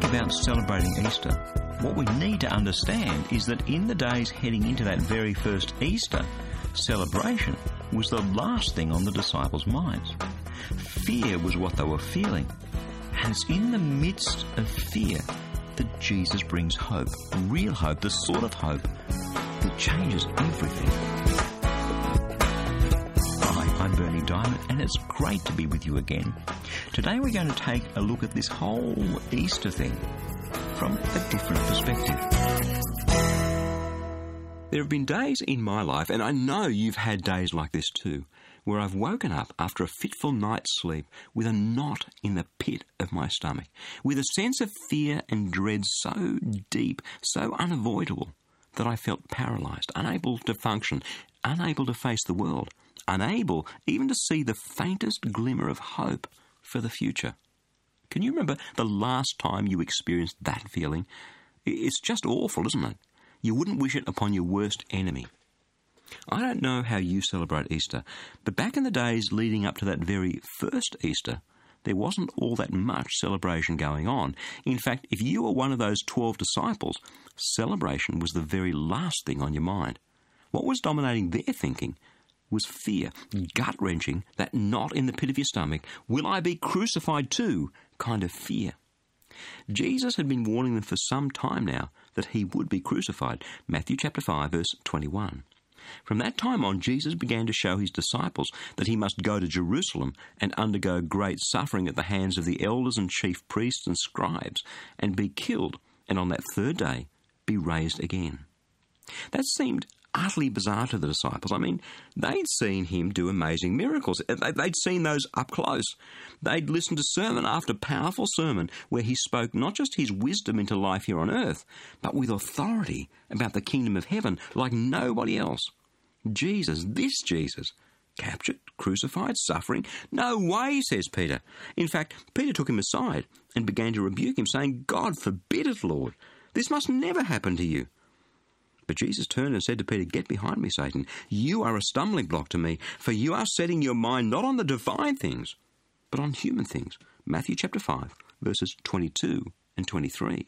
about celebrating Easter, what we need to understand is that in the days heading into that very first Easter, celebration was the last thing on the disciples' minds. Fear was what they were feeling. And it's in the midst of fear that Jesus brings hope, real hope, the sort of hope that changes everything. Hi, I'm Bernie Diamond, and it's great to be with you again. Today we're going to take a look at this whole Easter thing from a different perspective. There have been days in my life, and I know you've had days like this too, where I've woken up after a fitful night's sleep with a knot in the pit of my stomach, with a sense of fear and dread so deep, so unavoidable, that I felt paralysed, unable to function, unable to face the world, unable even to see the faintest glimmer of hope for the future. Can you remember the last time you experienced that feeling? It's just awful, isn't it? You wouldn't wish it upon your worst enemy. I don't know how you celebrate Easter, but back in the days leading up to that very first Easter, there wasn't all that much celebration going on. In fact, if you were one of those 12 disciples, celebration was the very last thing on your mind. What was dominating their thinking was fear, gut-wrenching, that knot in the pit of your stomach, will I be crucified too, kind of fear. Jesus had been warning them for some time now that he would be crucified. Matthew chapter 5, verse 21. From that time on, Jesus began to show his disciples that he must go to Jerusalem and undergo great suffering at the hands of the elders and chief priests and scribes, and be killed, and on that third day be raised again. That seemed utterly bizarre to the disciples. I mean, they'd seen him do amazing miracles. They'd seen those up close. They'd listened to sermon after powerful sermon where he spoke not just his wisdom into life here on earth, but with authority about the kingdom of heaven like nobody else. Jesus, this Jesus, captured, crucified, suffering? No way, says Peter. In fact, Peter took him aside and began to rebuke him, saying, God forbid it, Lord. This must never happen to you. But Jesus turned and said to Peter, Get behind me, Satan. You are a stumbling block to me, for you are setting your mind not on the divine things, but on human things. Matthew chapter 5, verses 22 and 23.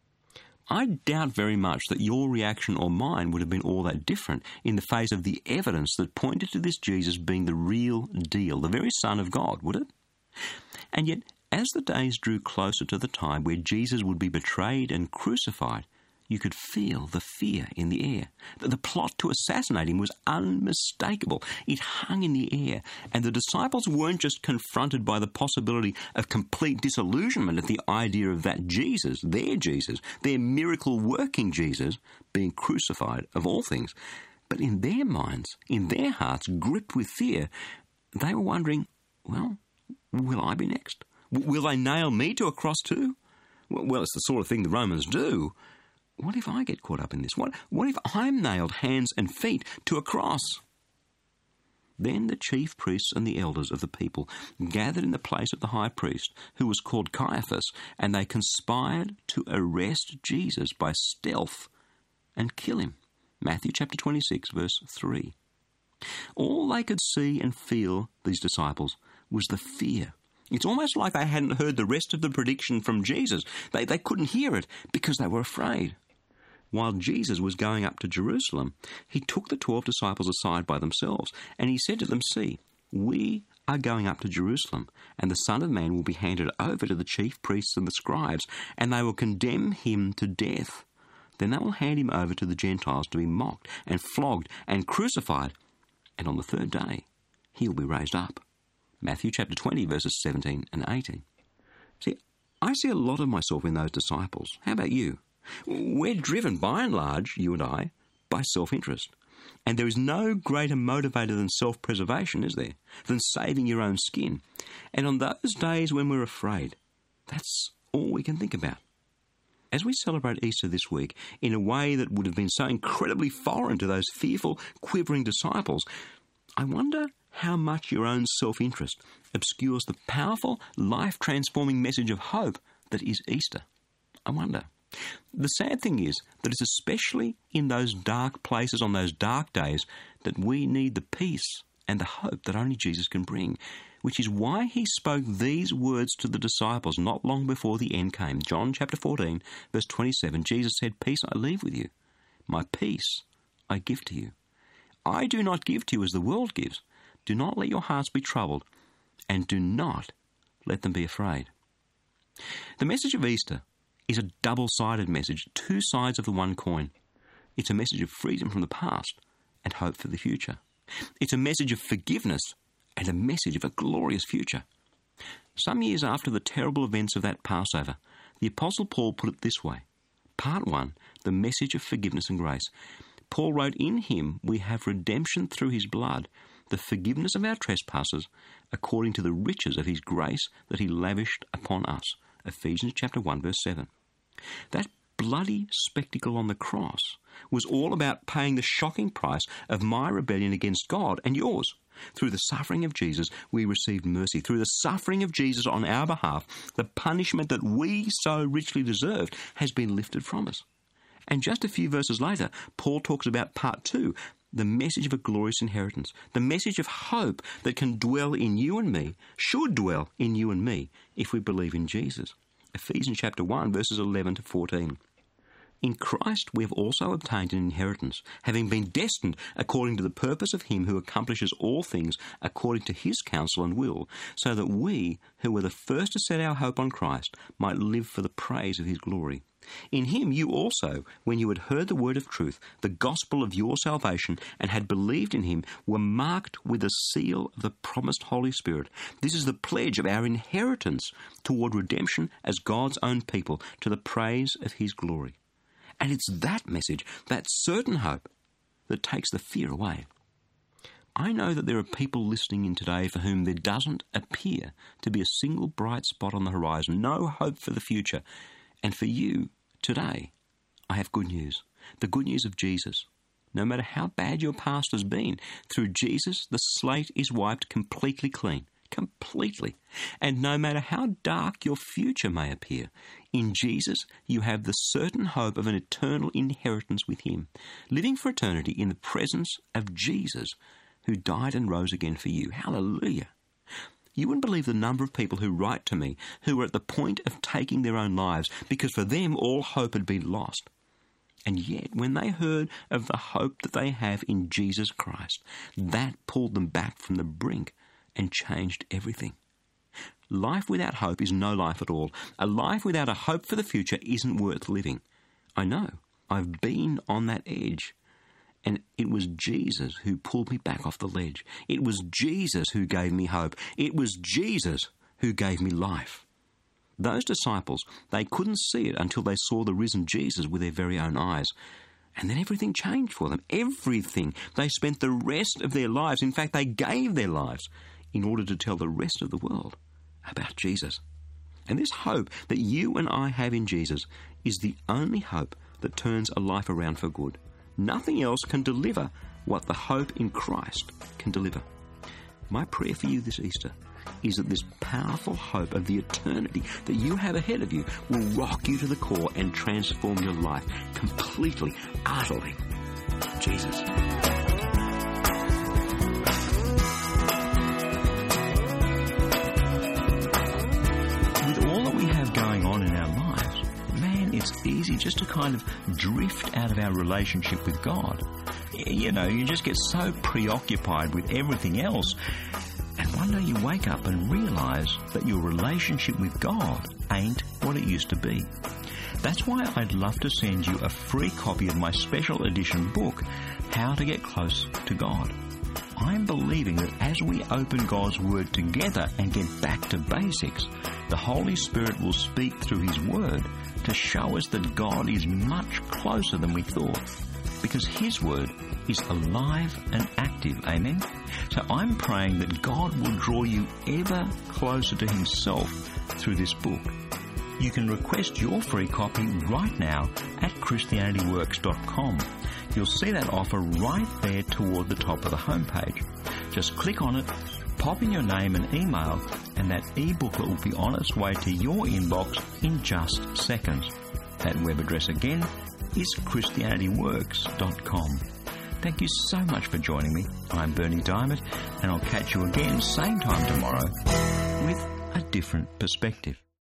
I doubt very much that your reaction or mine would have been all that different in the face of the evidence that pointed to this Jesus being the real deal, the very Son of God, would it? And yet, as the days drew closer to the time where Jesus would be betrayed and crucified, you could feel the fear in the air. The plot to assassinate him was unmistakable. It hung in the air, and the disciples weren't just confronted by the possibility of complete disillusionment at the idea of that Jesus, their miracle-working Jesus, being crucified of all things. But in their minds, in their hearts, gripped with fear, they were wondering, well, will I be next? Will they nail me to a cross too? Well, it's the sort of thing the Romans do. What if I get caught up in this? What if I'm nailed hands and feet to a cross? Then the chief priests and the elders of the people gathered in the place of the high priest, who was called Caiaphas, and they conspired to arrest Jesus by stealth and kill him. Matthew chapter 26, verse 3. All they could see and feel, these disciples, was the fear. It's almost like they hadn't heard the rest of the prediction from Jesus. They couldn't hear it because they were afraid. While Jesus was going up to Jerusalem, he took the 12 disciples aside by themselves, and he said to them, See, we are going up to Jerusalem, and the Son of Man will be handed over to the chief priests and the scribes, and they will condemn him to death. Then they will hand him over to the Gentiles to be mocked and flogged and crucified, and on the third day he will be raised up. Matthew chapter 20, verses 17 and 18. See, I see a lot of myself in those disciples. How about you? We're driven, by and large, you and I, by self-interest. And there is no greater motivator than self-preservation, is there? Than saving your own skin. And on those days when we're afraid, that's all we can think about. As we celebrate Easter this week, in a way that would have been so incredibly foreign to those fearful, quivering disciples, I wonder how much your own self-interest obscures the powerful, life-transforming message of hope that is Easter. I wonder. The sad thing is that it's especially in those dark places on those dark days that we need the peace and the hope that only Jesus can bring. which is why he spoke these words to the disciples not long before the end came. John chapter 14, verse 27, Jesus said, "Peace I leave with you. My peace I give to you. I do not give to you as the world gives. Do not let your hearts be troubled, and do not let them be afraid." The message of Easter is a double-sided message, two sides of the one coin. It's a message of freedom from the past and hope for the future. It's a message of forgiveness and a message of a glorious future. Some years after the terrible events of that Passover, the Apostle Paul put it this way. Part 1, the message of forgiveness and grace. Paul wrote, "In him we have redemption through his blood, the forgiveness of our trespasses, according to the riches of his grace that he lavished upon us." Ephesians chapter 1, verse 7. That bloody spectacle on the cross was all about paying the shocking price of my rebellion against God and yours. Through the suffering of Jesus, we received mercy. Through the suffering of Jesus on our behalf, the punishment that we so richly deserved has been lifted from us. And just a few verses later, Paul talks about part 2, the message of a glorious inheritance, the message of hope that can dwell in you and me, should dwell in you and me, if we believe in Jesus. Ephesians chapter 1, verses 11 to 14. In Christ we have also obtained an inheritance, having been destined according to the purpose of him who accomplishes all things according to his counsel and will, so that we, who were the first to set our hope on Christ, might live for the praise of his glory. In him you also, when you had heard the word of truth, the gospel of your salvation, and had believed in him, were marked with the seal of the promised Holy Spirit. This is the pledge of our inheritance toward redemption as God's own people, to the praise of his glory. And it's that message, that certain hope, that takes the fear away. I know that there are people listening in today for whom there doesn't appear to be a single bright spot on the horizon, no hope for the future. And for you, today, I have good news. The good news of Jesus. No matter how bad your past has been, through Jesus, the slate is wiped completely clean. Completely. And no matter how dark your future may appear, in Jesus you have the certain hope of an eternal inheritance with him, living for eternity in the presence of Jesus, who died and rose again for you. Hallelujah. You wouldn't believe the number of people who write to me who were at the point of taking their own lives because for them all hope had been lost. And yet, when they heard of the hope that they have in Jesus Christ, that pulled them back from the brink and changed everything. Life without hope is no life at all. A life without a hope for the future isn't worth living. I know. I've been on that edge. And it was Jesus who pulled me back off the ledge. It was Jesus who gave me hope. It was Jesus who gave me life. Those disciples, they couldn't see it until they saw the risen Jesus with their very own eyes. And then everything changed for them. Everything. They spent the rest of their lives, in fact, they gave their lives in order to tell the rest of the world about Jesus. And this hope that you and I have in Jesus is the only hope that turns a life around for good. Nothing else can deliver what the hope in Christ can deliver. My prayer for you this Easter is that this powerful hope of the eternity that you have ahead of you will rock you to the core and transform your life completely, utterly. Jesus. With all that we have going on in our lives, man, it's easy just to kind of drift out of our relationship with God. You know, you just get so preoccupied with everything else. And one day you wake up and realise that your relationship with God ain't what it used to be. That's why I'd love to send you a free copy of my special edition book, How to Get Close to God. I'm believing that as we open God's Word together and get back to basics, the Holy Spirit will speak through His Word to show us that God is much closer than we thought, because His Word is alive and active. Amen? So I'm praying that God will draw you ever closer to Himself through this book. You can request your free copy right now at ChristianityWorks.com. You'll see that offer right there toward the top of the homepage. Just click on it, pop in your name and email, and that e-booklet will be on its way to your inbox in just seconds. That web address again is ChristianityWorks.com. Thank you so much for joining me. I'm Berni Dymet, and I'll catch you again same time tomorrow with a different perspective.